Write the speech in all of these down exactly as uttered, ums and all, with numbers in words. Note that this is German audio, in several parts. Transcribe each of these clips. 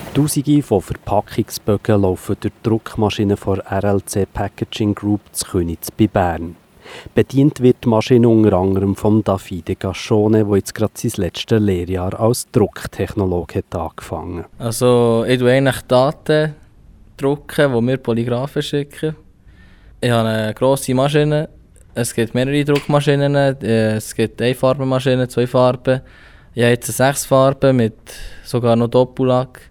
Tausende von Verpackungsbögen laufen durch die Druckmaschine von R L C Packaging Group zu Königs bei Bern. Bedient wird die Maschine unter anderem von Davide Gascione, der jetzt gerade sein letztes Lehrjahr als Drucktechnologe hat angefangen. Also ich drucke eigentlich Daten, drucken, die mir Polygraphen schicken. Ich habe eine grosse Maschine. Es gibt mehrere Druckmaschinen. Es gibt eine Farbenmaschine, zwei Farben. Ich habe jetzt sechs Farben mit sogar noch Doppellack.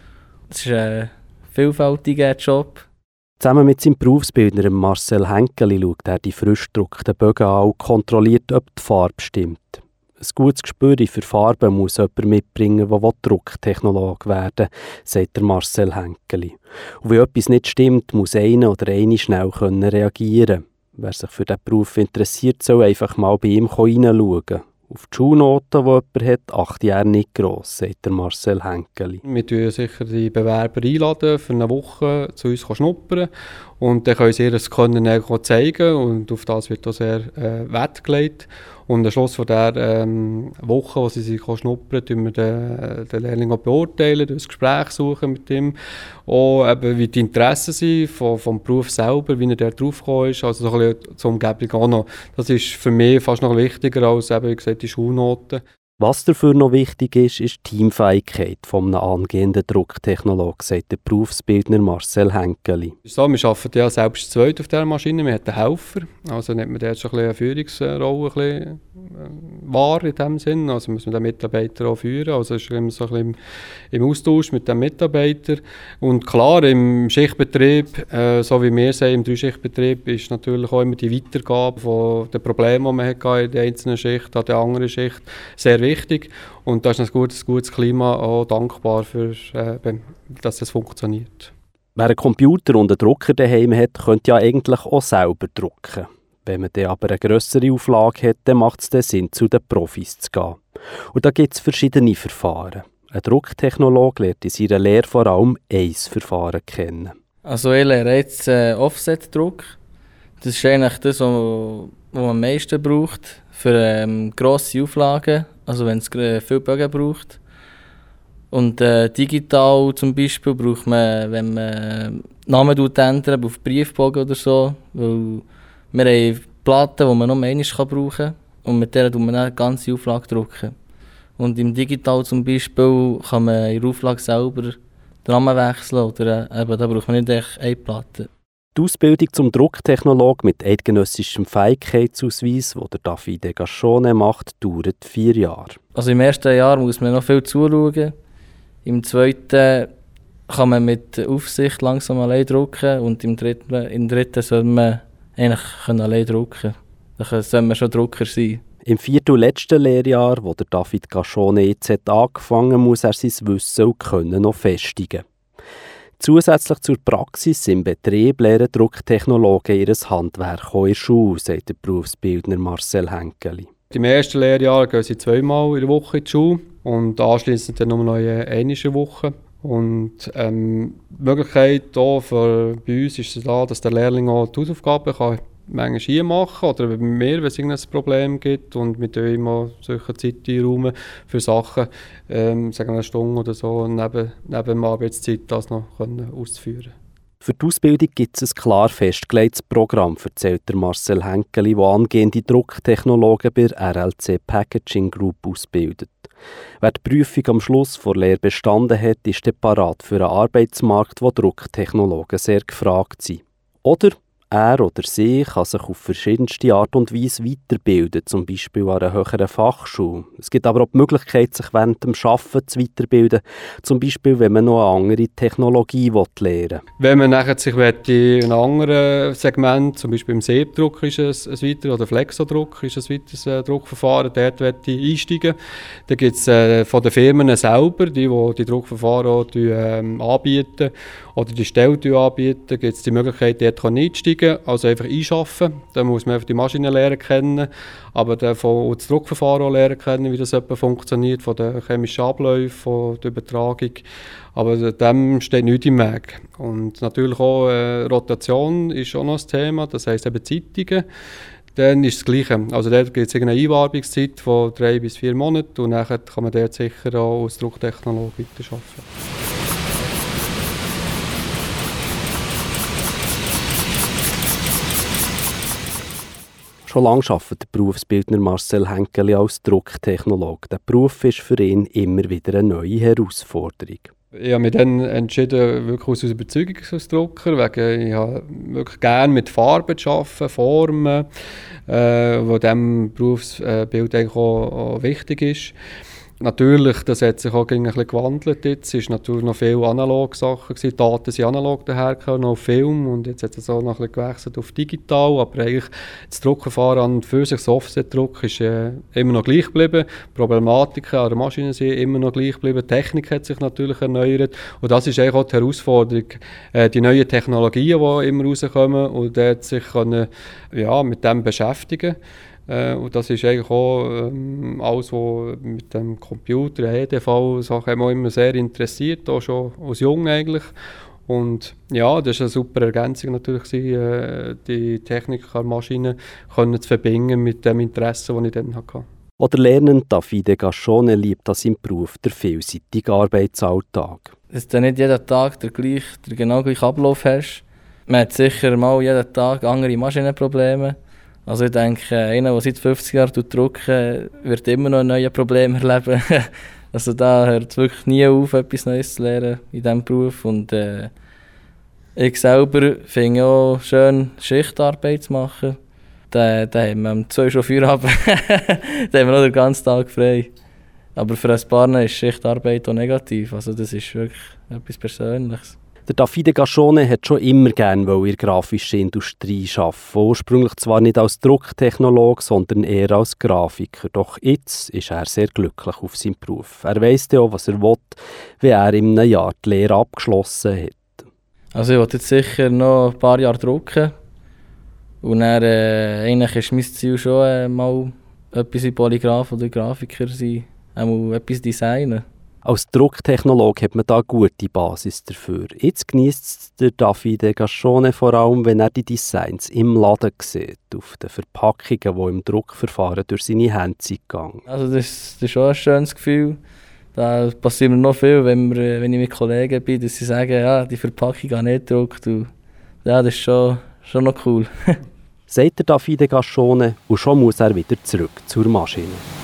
Das ist ein vielfältiger Job. Zusammen mit seinem Berufsbildner Marcel Henkeli schaut er die frisch gedruckten Bögen an und kontrolliert, ob die Farbe stimmt. Ein gutes Gespür für Farben muss jemand mitbringen, der Drucktechnologe werden will, sagt der Marcel Henkeli. Und wenn etwas nicht stimmt, muss einer oder eine schnell reagieren können. Wer sich für diesen Beruf interessiert, soll einfach mal bei ihm hineinschauen. Auf die Schulnoten, die jemand hat, acht Jahre nicht gross, sagt der Marcel Henkeli. Wir laden sicher die Bewerber einladen, für eine Woche zu uns schnuppern. Und dann können sie ihr Können zeigen und auf das wird auch sehr äh, Wert gelegt. Und am Schluss von dieser ähm, Woche, wo sie sich schnuppern, beurteilen wir den, den Lehrling auch, beurteilen, ein Gespräch suchen mit ihm. Auch eben, wie die Interessen sind vom, vom Beruf selber, wie er da drauf gekommen ist. Also so ein bisschen zur Umgebung auch noch. Das ist für mich fast noch wichtiger als eben, wie gesagt, die Schulnoten. Was dafür noch wichtig ist, ist die Teamfähigkeit von einem angehenden Drucktechnologen, sagt der Berufsbildner Marcel Henkeli. So, wir arbeiten ja selbst zu zweit auf dieser Maschine. Wir haben einen Helfer. Also nimmt man dort schon ein bisschen eine Führungsrolle ein bisschen wahr in diesem Sinn. Also muss man den Mitarbeiter auch führen. Also ist immer so ein bisschen im Austausch mit dem Mitarbeiter. Und klar, im Schichtbetrieb, äh, so wie wir sehen, im Dreischichtbetrieb, ist natürlich auch immer die Weitergabe von den Problemen, die man hatte in der einzelnen Schicht an der anderen Schicht, sehr wichtig. Und da ist ein gutes, gutes Klima auch dankbar, für, äh, dass das funktioniert. Wer einen Computer und einen Drucker daheim hat, könnte ja eigentlich auch selber drucken. Wenn man dann aber eine grössere Auflage hat, dann macht es den Sinn, zu den Profis zu gehen. Und da gibt es verschiedene Verfahren. Ein Drucktechnologe lernt in seiner Lehre vor allem ein Verfahren kennen. Also ich lehre jetzt äh, Offset-Druck. Das ist eigentlich das, was man am meisten braucht für ähm, grosse Auflagen, also wenn es äh, viele Bögen braucht. Und äh, digital zum Beispiel braucht man, wenn man Namen ändert auf Briefbogen oder so, weil wir haben Platten, die man nur einmal brauchen kann und mit denen drucken wir dann eine ganze Auflage drucken. Und im Digital zum Beispiel kann man in der Auflage selber den Namen wechseln oder äh, eben, da braucht man nicht echt eine Platte. Die Ausbildung zum Drucktechnolog mit eidgenössischem Fähigkeitsausweis, den Davide Gascione macht, dauert vier Jahre. Also im ersten Jahr muss man noch viel zuschauen. Im zweiten kann man mit Aufsicht langsam allein drucken und im dritten, im dritten soll man eigentlich allein drucken. Dann soll man schon Drucker sein. Im vierten und letzten Lehrjahr, wo der David Gascione jetzt hat angefangen, muss er sein Wissen und Können noch festigen. Zusätzlich zur Praxis im Betrieb lehren Drucktechnologen ihr Handwerk auch in der Schule, sagt der Berufsbildner Marcel Henkeli. Im ersten Lehrjahr gehen sie zweimal in der Woche in die Schule und anschliessend dann nur noch einmal in der Woche. Und ähm, die Möglichkeit hier für, bei uns ist es da, dass der Lehrling auch die Hausaufgaben kann manchmal hier machen oder bei mir, wenn es irgendein Problem gibt und mit ihm auch solche Zeit einräumen für Sachen, ähm, sagen wir eine Stunde oder so, neben, neben der Arbeitszeit das noch können auszuführen. Für die Ausbildung gibt es ein klar festgelegtes Programm, erzählt der Marcel Henkeli, der angehende Drucktechnologen bei der R L C Packaging Group ausbildet. Wer die Prüfung am Schluss vor Lehre bestanden hat, ist dann parat für einen Arbeitsmarkt, wo Drucktechnologen sehr gefragt sind. Oder er oder sie kann sich auf verschiedenste Art und Weise weiterbilden, zum Beispiel an einer höheren Fachschule. Es gibt aber auch die Möglichkeit, sich während dem Arbeiten zu weiterbilden, zum Beispiel, wenn man noch eine andere Technologie lernen will. Wenn man nachher sich in einem anderen Segment, zum Beispiel im Siebdruck ist es ein weiteres, oder Flexodruck ist ein weiteres Druckverfahren, dort einsteigen, dann gibt es äh, von den Firmen selber, die die, die Druckverfahren auch, die, ähm, anbieten oder die Stelle anbieten, gibt es die Möglichkeit, dort einsteigen. Also einfach einschaffen. Da muss man einfach die Maschine lernen kennen, aber dann von das Druckverfahren auch lernen kennen, wie das etwa funktioniert, von den chemischen Abläufen, von der Übertragung. Aber dem steht nichts im Weg. Und natürlich auch äh, Rotation ist auch noch ein Thema, das heisst eben Zeitungen. Dann ist das Gleiche. Also dort gibt es eine Einwerbungszeit von drei bis vier Monaten und dann kann man dort sicher auch als Drucktechnologe weiterarbeiten. Schon lange arbeitet der Berufsbildner Marcel Henkeli als Drucktechnologe. Der Beruf ist für ihn immer wieder eine neue Herausforderung. Ich habe mich dann entschieden, wirklich aus Überzeugung als Drucker, wegen ich habe wirklich gerne mit Farben zu arbeiten, Formen, äh, wo diesem Berufsbild eigentlich auch, auch wichtig ist. Natürlich, das hat sich auch ein bisschen gewandelt jetzt. Es waren natürlich noch viele analoge Sachen. Die Daten sind analog dahergekommen, noch auf Film. Und jetzt hat es auch noch ein bisschen gewechselt auf digital. Aber eigentlich das Druckverfahren an und für sich, das Offset-Druck, ist äh, immer noch gleich geblieben. Die Problematiken an der Maschine sind immer noch gleich geblieben. Die Technik hat sich natürlich erneuert. Und das ist eigentlich auch die Herausforderung. Äh, die neuen Technologien, die immer rauskommen, und dort sich können, ja, mit dem beschäftigen. Äh, und das ist eigentlich auch ähm, alles, was mit dem Computer, E D V-Sachen auch immer sehr interessiert, auch schon als Jung eigentlich. Und ja, das war eine super Ergänzung natürlich, äh, die Technik an Maschinen können zu verbinden mit dem Interesse, das ich dann hatte. Auch der Lernende Davide Gaschone liebt an seinem Beruf den vielseitigen Arbeitsalltag. Dass du nicht jeden Tag den, gleich, den genau gleichen Ablauf hast. Man hat sicher mal jeden Tag andere Maschinenprobleme. Also ich denke, einer, der seit fünfzig Jahren druckt, wird immer noch ein neues Problem erleben. Also da hört es wirklich nie auf, etwas Neues zu lernen in diesem Beruf. Und äh, ich selber finde auch schön, Schichtarbeit zu machen. Da, da haben wir um zwei Uhr Feierabend. Da haben wir noch den ganzen Tag frei. Aber für ein paar ist Schichtarbeit auch negativ. Also das ist wirklich etwas Persönliches. Der Davide Gaschone hat schon immer gerne in der grafischen Industrie arbeiten. Ursprünglich zwar nicht als Drucktechnologe, sondern eher als Grafiker. Doch jetzt ist er sehr glücklich auf seinem Beruf. Er weiss ja auch, was er will, wie er in einem Jahr die Lehre abgeschlossen hat. Also ich will jetzt sicher noch ein paar Jahre drucken. Und dann, äh, eigentlich ist mein Ziel schon äh, mal etwas in Polygraph oder Grafiker sein, einmal etwas designen. Als Drucktechnologe hat man da eine gute Basis dafür. Jetzt genießt der Davide Gaschone vor allem, wenn er die Designs im Laden sieht, auf den Verpackungen, die im Druckverfahren durch seine Hände sind gegangen. Also das, das ist schon ein schönes Gefühl. Da passiert mir noch viel, wenn, wir, wenn ich mit Kollegen bin, dass sie sagen, ja, die Verpackung habe nicht gedruckt. Und ja, das ist schon, schon noch cool. Sagt der Davide Gaschone, und schon muss er wieder zurück zur Maschine.